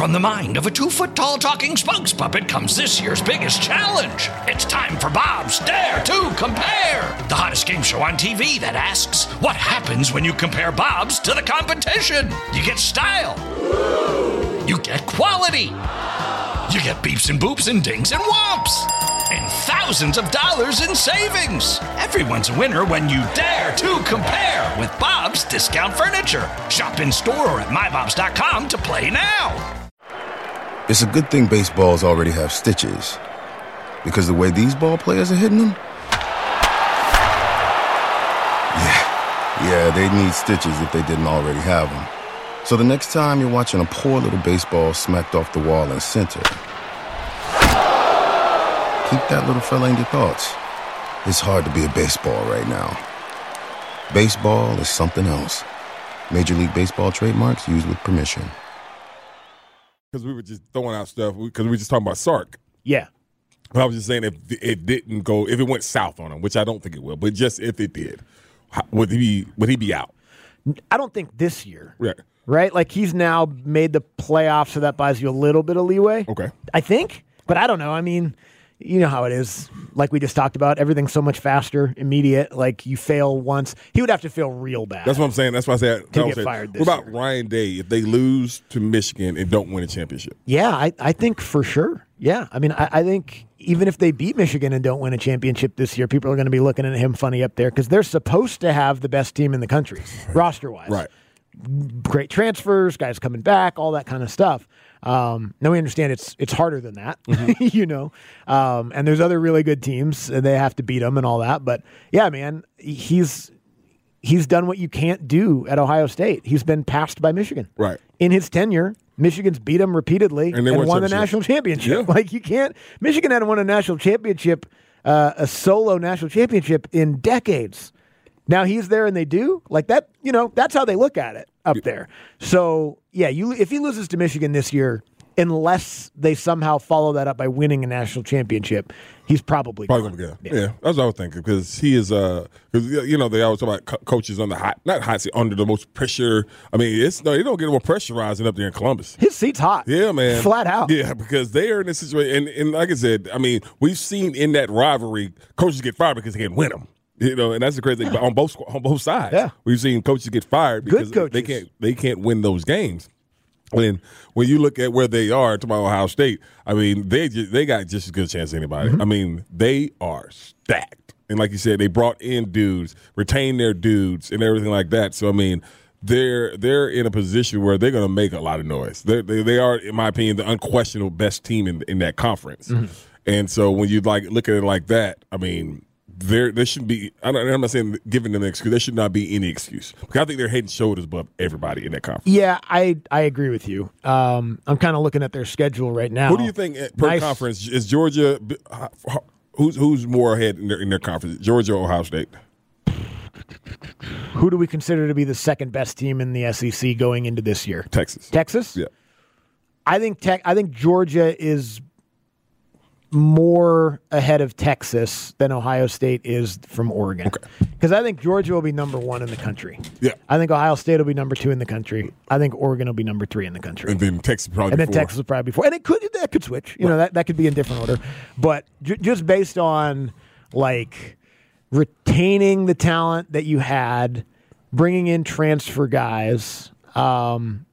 From the mind of a 2-foot-tall talking spokes puppet comes this year's biggest challenge. It's time for Bob's Dare to Compare, the hottest game show on TV that asks, what happens when you compare Bob's to the competition? You get style. You get quality. You get beeps and boops and dings and whomps. And thousands of dollars in savings. Everyone's a winner when you dare to compare with Bob's Discount Furniture. Shop in store or at mybobs.com to play now. It's a good thing baseballs already have stitches, because the way these ball players are hitting them, yeah, they need stitches if they didn't already have them. So the next time you're watching a poor little baseball smacked off the wall in center, keep that little fella in your thoughts. It's hard to be a baseball right now. Baseball is something else. Major League Baseball trademarks used with permission. Because we were just throwing out stuff, because we were just talking about Sark. Yeah. But I was just saying if it didn't go, if it went south on him, which I don't think it will, but just if it did, would he be out? I don't think this year. Yeah. Right? Like, he's now made the playoffs, so that buys you a little bit of leeway. Okay. I think. But I don't know. I mean, you know how it is. Like we just talked about, everything's so much faster, immediate. Like, you fail once. He would have to fail real bad. That's what I'm saying. That's why I said to get fired this What about year? Ryan Day if they lose to Michigan and don't win a championship? Yeah, I think for sure. Yeah. I mean, I think even if they beat Michigan and don't win a championship this year, people are going to be looking at him funny up there because they're supposed to have the best team in the country, roster-wise. Right. Great transfers, guys coming back, all that kind of stuff. Now we understand it's harder than that, you know. And there's other really good teams, and they have to beat them and all that. But yeah, man, he's done what you can't do at Ohio State. He's been passed by Michigan. Right. In his tenure, Michigan's beat him repeatedly and won the national championship. Yeah. Like, you can't. Michigan hadn't won a national championship, a solo national championship in decades. Now he's there and they do like that. You know, that's how they look at it up there. So yeah, if he loses to Michigan this year, unless they somehow follow that up by winning a national championship, he's probably going to get. Yeah, that's what I was thinking because he is. Because you know they always talk about coaches on the not hot seat, under the most pressure. I mean, they don't get more pressurizing up there in Columbus. His seat's hot. Yeah, man, flat out. Yeah, because they are in this situation, and like I said, I mean, we've seen in that rivalry coaches get fired because they can't win them. You know, and that's the crazy thing on both sides. Yeah. We've seen coaches get fired because they can't win those games. And when you look at where they are, to my Ohio State, I mean, they got just as good a chance as anybody. I mean, they are stacked. And like you said, they brought in dudes, retained their dudes, and everything like that. So I mean, they're in a position where they're going to make a lot of noise. They are, in my opinion, the unquestionable best team in that conference. And so when you look at it like that, I mean, there should be. I'm not saying giving them an excuse. There should not be any excuse because I think they're head and shoulders above everybody in that conference. Yeah, I agree with you. I'm kind of looking at their schedule right now. Who do you think per conference is Georgia? Who's more ahead in their conference? Georgia or Ohio State? Who do we consider to be the second best team in the SEC going into this year? Texas. Texas? Yeah. I think Georgia is more ahead of Texas than Ohio State is from Oregon. Okay. Because I think Georgia will be number 1 in the country. Yeah. I think Ohio State will be number 2 in the country. I think Oregon will be number 3 in the country. And then Texas probably and then 4. Texas will probably be 4. And that could switch. You know, that could be in different order. But just based on like retaining the talent that you had, bringing in transfer guys, and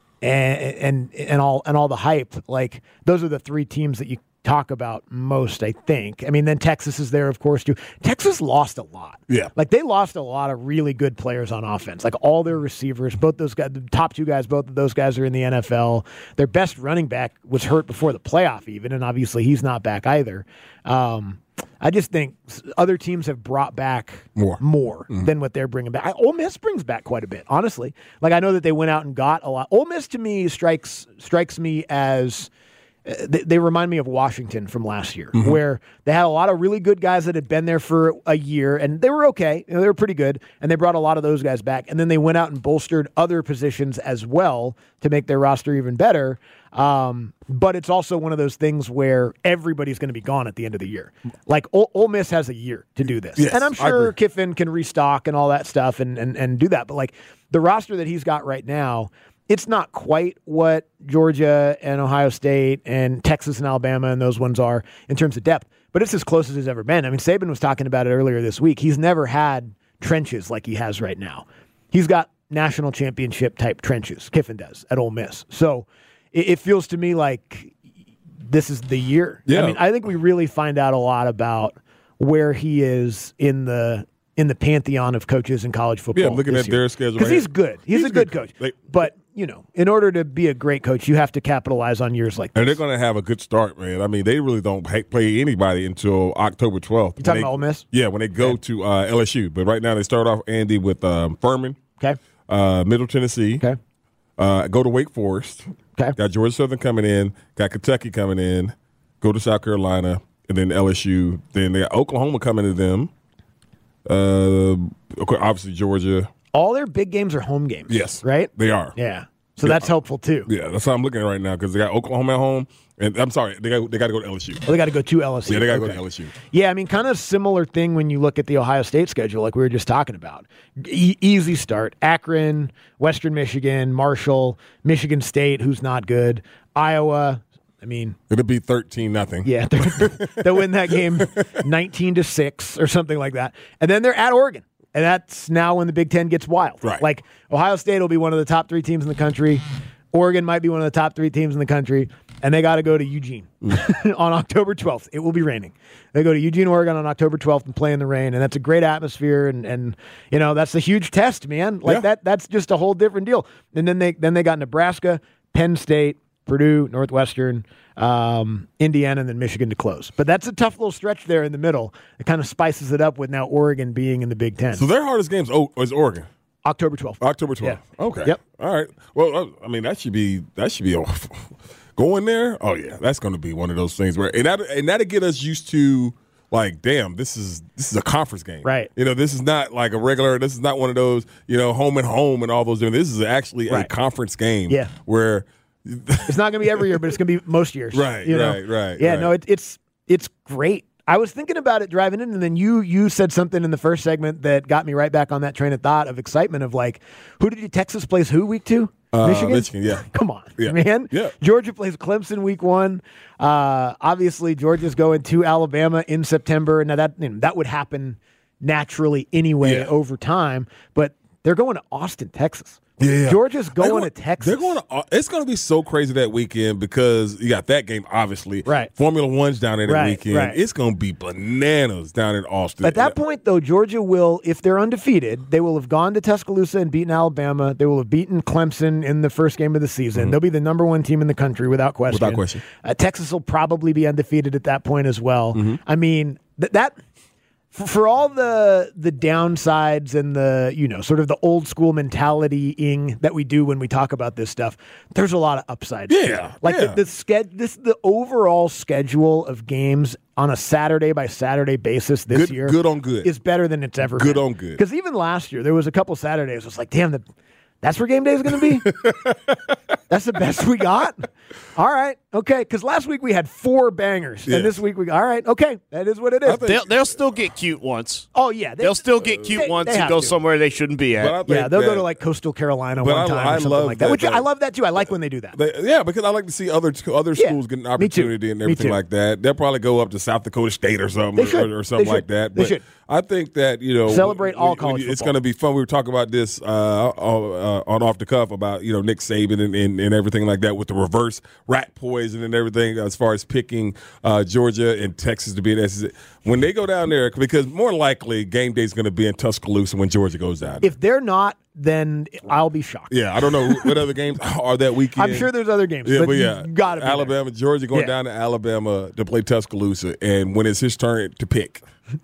all the hype, like those are the 3 teams that you talk about most, I think. I mean, then Texas is there, of course, too. Texas lost a lot. Yeah. Like, they lost a lot of really good players on offense. Like, all their receivers, both those guys, the top 2 guys, both of those guys are in the NFL. Their best running back was hurt before the playoff even, and obviously he's not back either. I just think other teams have brought back more than what they're bringing back. Ole Miss brings back quite a bit, honestly. Like, I know that they went out and got a lot. Ole Miss, to me, strikes me as they remind me of Washington from last year, where they had a lot of really good guys that had been there for a year, and they were okay. You know, they were pretty good, and they brought a lot of those guys back. And then they went out and bolstered other positions as well to make their roster even better. But it's also one of those things where everybody's going to be gone at the end of the year. Like, Ole Miss has a year to do this. Yes, and I'm sure Kiffin can restock and all that stuff and do that. But, like, the roster that he's got right now, It's not quite what Georgia and Ohio State and Texas and Alabama and those ones are in terms of depth, but it's as close as it's ever been. I mean, Saban was talking about it earlier this week. He's never had trenches like he has right now. He's got national championship type trenches. Kiffin does at Ole Miss. So it feels to me like this is the year. Yeah. I mean, I think we really find out a lot about where he is in the pantheon of coaches in college football. Yeah, looking at their schedule. Because he's good. He's a good coach. But, in order to be a great coach, you have to capitalize on years like this. And they're going to have a good start, man. I mean, they really don't play anybody until October 12th. You talking about Ole Miss? Yeah, when they go to LSU. But right now they start off, Andy, with Furman, Middle Tennessee, go to Wake Forest, got Georgia Southern coming in, got Kentucky coming in, go to South Carolina, and then LSU. Then they got Oklahoma coming to them. Obviously Georgia. All their big games are home games. Yes. Right? They are. Yeah. So that's helpful too. Yeah, that's how I'm looking at right now because they got Oklahoma at home. And I'm sorry, they got to go to LSU. Oh, they got to go to LSU. Yeah, they got to go to LSU. Yeah, I mean, kind of similar thing when you look at the Ohio State schedule, like we were just talking about. Easy start: Akron, Western Michigan, Marshall, Michigan State, who's not good, Iowa. I mean, it'll be 13-0. Yeah, they'll win that game 19-6 or something like that, and then they're at Oregon. And that's now when the Big Ten gets wild. Right. Like, Ohio State will be one of the top 3 teams in the country. Oregon might be one of the top 3 teams in the country. And they got to go to Eugene on October 12th. It will be raining. They go to Eugene, Oregon on October 12th and play in the rain. And that's a great atmosphere. And that's a huge test, man. Like, that's just a whole different deal. And then they got Nebraska, Penn State, Purdue, Northwestern, Indiana, and then Michigan to close. But that's a tough little stretch there in the middle. It kind of spices it up with now Oregon being in the Big Ten. So their hardest games is Oregon. October 12th. October 12th. Yeah. Okay. Yep. All right. Well, I mean, that should be going there. Oh yeah, that's going to be one of those things where and that'll get us used to. Like, damn, this is a conference game. Right. This is not like a regular, this is not one of those, home and home and all those different. This is actually a conference game. Yeah. Where it's not going to be every year, but it's going to be most years. Right. Right. Yeah, no, it's great. I was thinking about it driving in, and then you said something in the first segment that got me right back on that train of thought of excitement of like, Texas plays who week 2? Michigan, yeah. Come on, man. Yeah. Georgia plays Clemson week 1. Obviously, Georgia's going to Alabama in September. Now that would happen naturally anyway over time, but they're going to Austin, Texas. Yeah. Georgia's going to Texas. They're going to. It's going to be so crazy that weekend because you got that game, obviously. Right. Formula One's down there that weekend. Right. It's going to be bananas down in Austin. At that point, though, Georgia will, if they're undefeated, they will have gone to Tuscaloosa and beaten Alabama. They will have beaten Clemson in the first game of the season. Mm-hmm. They'll be the number 1 team in the country without question. Without question. Texas will probably be undefeated at that point as well. Mm-hmm. I mean, that. For all the downsides and the, sort of the old school mentality-ing that we do when we talk about this stuff, there's a lot of upsides. Yeah. Like the overall schedule of games on a Saturday by Saturday basis this year good on good is better than it's ever been. Good on good. Because even last year, there was a couple Saturdays, I was like, damn, that's where game day is going to be? That's the best we got? All right. Okay. Because last week we had 4 bangers. Yes. And this week all right. Okay. That is what it is. They'll still get cute once. Oh, yeah. They'll still get cute once and go somewhere they shouldn't be at. Yeah, they'll go to like Coastal Carolina one time or something like that. Which I love that too. I like when they do that. Because I like to see other schools get an opportunity and everything like that. They'll probably go up to South Dakota State or something or something like that. But I think that, celebrate all college football. It's going to be fun. We were talking about this on Off the Cuff about, Nick Saban and everything like that with the reverse rat poison and everything as far as picking Georgia and Texas to be in SEC. When they go down there, because more likely game day is going to be in Tuscaloosa when Georgia goes down there. If they're not, then I'll be shocked. Yeah, I don't know what other games are that weekend. I'm sure there's other games, but you got to be Alabama, there. Georgia going down to Alabama to play Tuscaloosa, and when it's his turn to pick.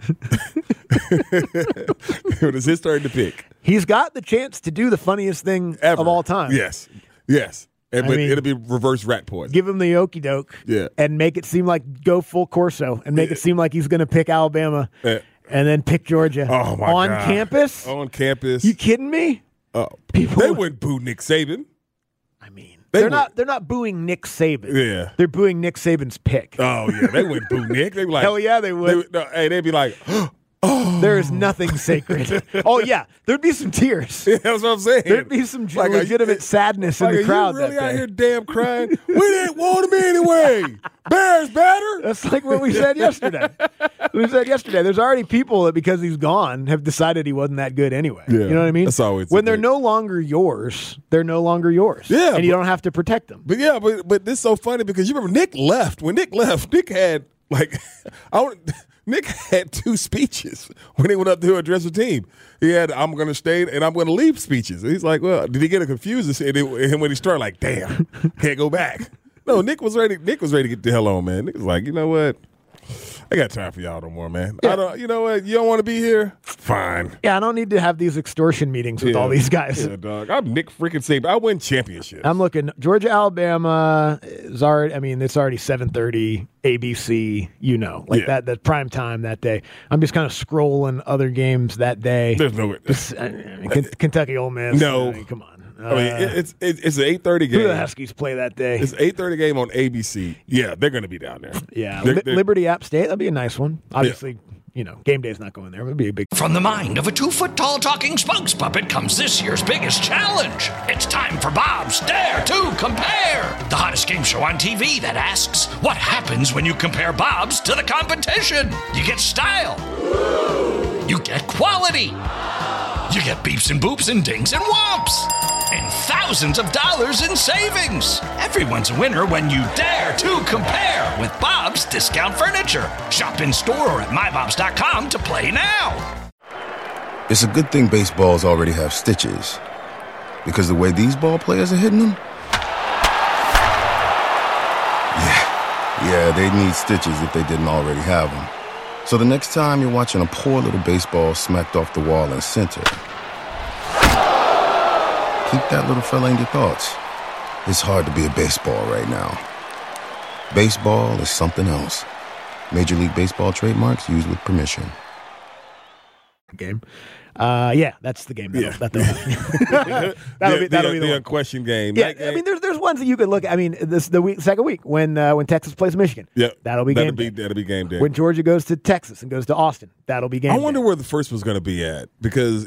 When it's his turn to pick. He's got the chance to do the funniest thing ever of all time. Yes. But it'll be reverse rat poison. Give him the okey doke and make it seem like go full Corso and make it seem like he's going to pick Alabama and then pick Georgia on campus. On campus. You kidding me? They wouldn't boo Nick Saban. I mean, they're not booing Nick Saban. Yeah. They're booing Nick Saban's pick. Oh, yeah. They wouldn't boo Nick. They'd be like, hell yeah, they would. They'd be like, There is nothing sacred. Oh, yeah. There'd be some tears. Yeah, that's what I'm saying. There'd be some legitimate sadness in the crowd. Are you really out here damn crying? We didn't want him anyway. Bears better. That's like what we said yesterday. There's already people that because he's gone have decided he wasn't that good anyway. Yeah, you know what I mean? That's always when they're no longer yours, they're no longer yours. Yeah, and you don't have to protect them. But this is so funny because you remember Nick left. When Nick left, Nick had Nick had 2 speeches when he went up to address the team. He had "I'm going to stay" and "I'm going to leave" speeches. And he's like, well, did he get confused? And when he started, like, damn, can't go back. No, Nick was ready. Nick was ready to get the hell on, man. Nick was like, you know what? I got time for y'all no more, man. Yeah. You know what? You don't want to be here? Fine. Yeah, I don't need to have these extortion meetings with all these guys. Yeah, dog. I'm Nick freaking Saban. I win championships. I'm looking. Georgia, Alabama is already. I mean, it's already 7:30 ABC. The prime time that day. I'm just kind of scrolling other games that day. There's no way. Kentucky Ole Miss. No, come on. It's an 8:30 game. Who the Huskies play that day? It's an 8:30 game on ABC. Yeah, they're going to be down there. Yeah, Liberty App State. That'd be a nice one. Obviously, game day's not going there. It'd be a big. From the mind of a 2-foot-tall talking spokes puppet comes this year's biggest challenge. It's time for Bob's Dare to Compare, the hottest game show on TV that asks, what happens when you compare Bob's to the competition? You get style. You get quality. You get beeps and boops and dings and whomps. And thousands of dollars in savings. Everyone's a winner when you dare to compare with Bob's Discount Furniture. Shop in store or at mybobs.com to play now. It's a good thing baseballs already have stitches. Because the way these ball players are hitting them? Yeah, they need stitches if they didn't already have them. So the next time you're watching a poor little baseball smacked off the wall in center, keep that little fella in your thoughts. It's hard to be a baseball right now. Baseball is something else. Major League Baseball trademarks used with permission. Game. That's the game. That'll be the unquestioned game. Yeah, I mean, there's ones that you could look at. I mean, second week when Texas plays Michigan. Yeah, that'll be game day. When Georgia goes to Texas and goes to Austin, that'll be game day. I wonder where the first one's going to be at because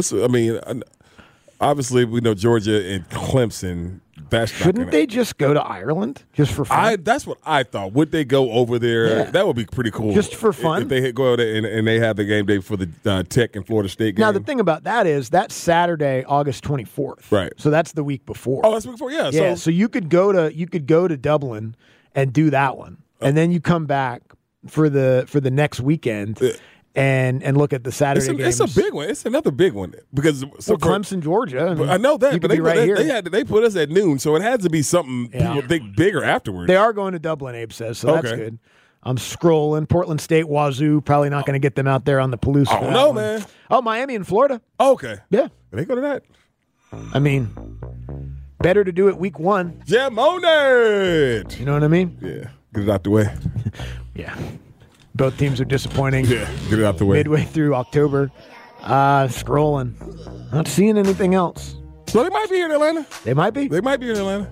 obviously we know Georgia and Clemson. Shouldn't they just go to Ireland just for fun? That's what I thought. Would they go over there? Yeah. That would be pretty cool. Just for fun? If they go there and they have the game day for the Tech and Florida State game. Now, the thing about that is that's Saturday, August 24th. Right. So that's the week before. Oh, that's the week before, yeah. Yeah, so you could go to Dublin and do that one. And then you come back for the next weekend. And look at the Saturday games. It's a big one. It's another big one because Clemson, Georgia. I know that, but they put us at noon, so it had to be something people think bigger afterwards. They are going to Dublin, Abe says, so that's good. I'm scrolling. Portland State, Wazoo, probably not going to get them out there on the Palouse. I don't know, man. Oh, Miami and Florida. Oh, okay. Yeah. They go to that. I mean, better to do it week 1. Jam on it. You know what I mean? Yeah. Get it out the way. Yeah. Both teams are disappointing. Yeah, get it out the way. Midway through October. Scrolling. Not seeing anything else. So they might be here in Atlanta. They might be. They might be in Atlanta.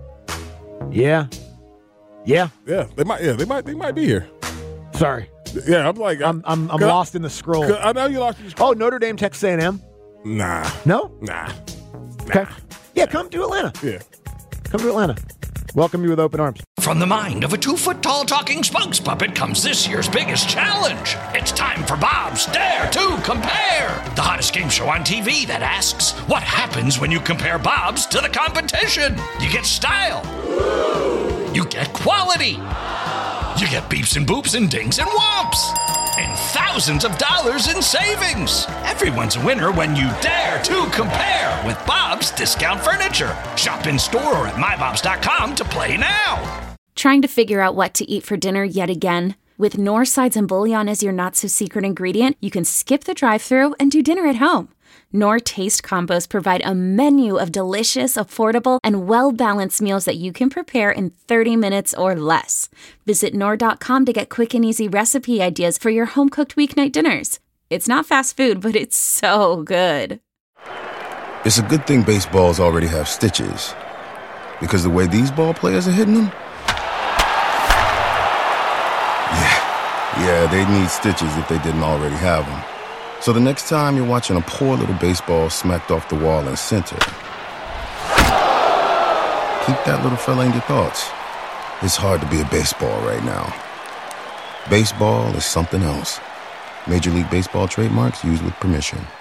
Yeah. Yeah. Yeah, they might. Yeah, they might be here. Sorry. Yeah, I'm like I'm lost in the scroll. I know you lost in the scroll. Oh, Notre Dame, Texas A&M. Nah. No. Nah. Okay. Yeah, come to Atlanta. Yeah. Come to Atlanta. Welcome you with open arms. From the mind of a 2-foot-tall talking spokes puppet comes this year's biggest challenge. It's time for Bob's Dare to Compare, the hottest game show on TV that asks, what happens when you compare Bob's to the competition? You get style. You get quality. You get beeps and boops and dings and whomps. And thousands of dollars in savings. Everyone's a winner when you dare to compare with Bob's Discount Furniture. Shop in store or at mybobs.com to play now. Trying to figure out what to eat for dinner yet again? With Knorr Sides and Bouillon as your not-so-secret ingredient, you can skip the drive-thru and do dinner at home. Knorr Taste Combos provide a menu of delicious, affordable, and well-balanced meals that you can prepare in 30 minutes or less. Visit Knorr.com to get quick and easy recipe ideas for your home-cooked weeknight dinners. It's not fast food, but it's so good. It's a good thing baseballs already have stitches. Because the way these ball players are hitting them? Yeah, they'd need stitches if they didn't already have them. So the next time you're watching a poor little baseball smacked off the wall in center, keep that little fella in your thoughts. It's hard to be a baseball right now. Baseball is something else. Major League Baseball trademarks used with permission.